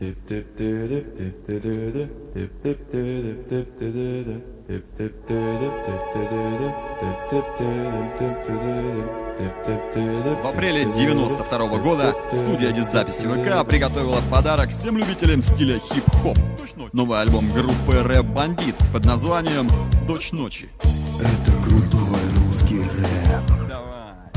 В апреле 92 года студия дисзаписи ВК приготовила подарок всем любителям стиля хип-хоп. Новый альбом группы Рэп Бандит под названием «Дочь ночи». Это крутой русский рэп. Давай.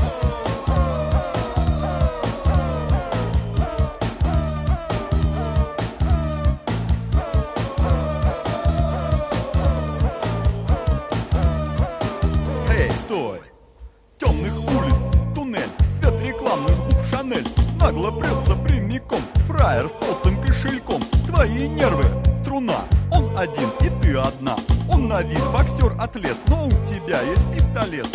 Эй, стой! Темных улиц, туннель, свет рекламных букв Шанель. Нагло прется прямиком, фраер с толстым кошельком. Твои нервы, струна, он один и ты одна. Он на вид боксер-атлет, но у тебя есть пистолет.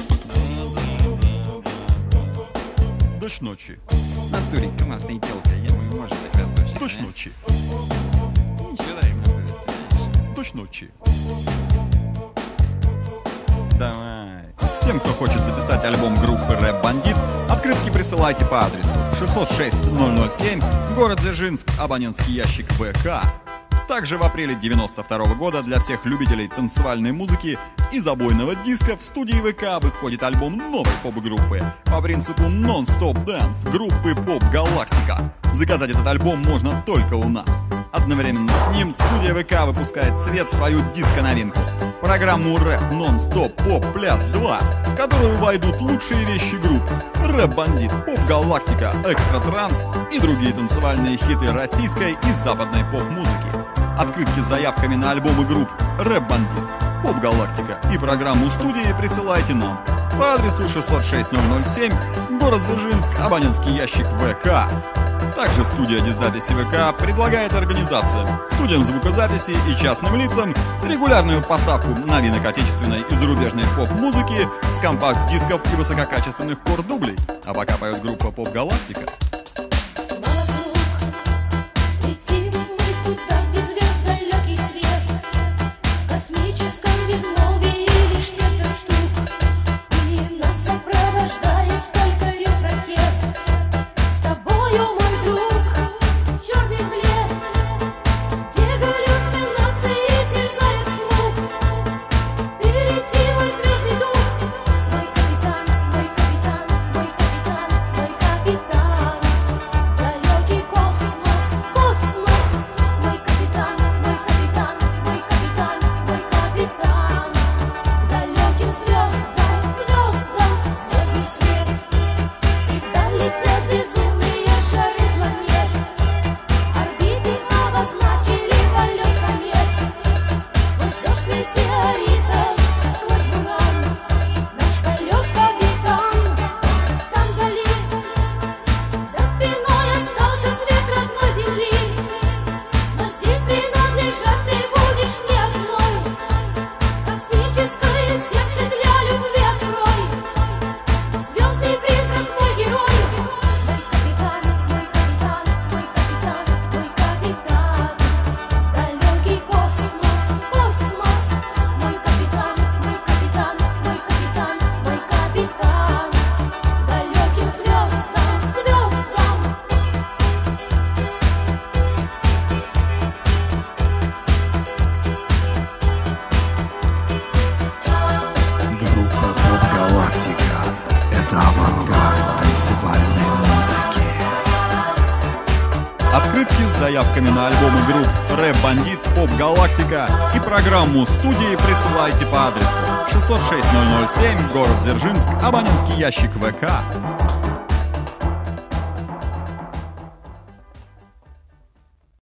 Дочь ночи. Натурик, классная телка, я не может так раз вообще. Дочь ночи. Ничего, им нравится, знаешь. Дочь ночи. Давай. Всем, кто хочет записать альбом группы Рэп Бандит, открытки присылайте по адресу 606-007, город Дзержинск, абонентский ящик ВК. Также в апреле 92 года для всех любителей танцевальной музыки и забойного диска в студии ВК выходит альбом новой поп-группы по принципу Non-Stop Dance группы Pop Galactica. Заказать этот альбом можно только у нас. Одновременно с ним студия ВК выпускает в свет свою диско-новинку — программу Рэп Non-Stop Pop Пляс 2, в которую войдут лучшие вещи групп Рэп Бандит, Pop Galactica, Экстра Транс и другие танцевальные хиты российской и западной поп-музыки. Открытки с заявками на альбомы групп Рэп Бандит, Pop Galactica и программу студии присылайте нам по адресу 606-007, город Дзержинск, абонентский ящик ВК. Также студия дисзаписи ВК предлагает организациям, студиям звукозаписи и частным лицам регулярную поставку новинок отечественной и зарубежной поп-музыки с компакт-дисков и высококачественных кор-дублей. А пока поет группа Pop Galactica. Открытки с заявками на альбомы групп Рэп Бандит, Pop Galactica и программу студии присылайте по адресу 606-007, город Дзержинск, абонентский ящик ВК.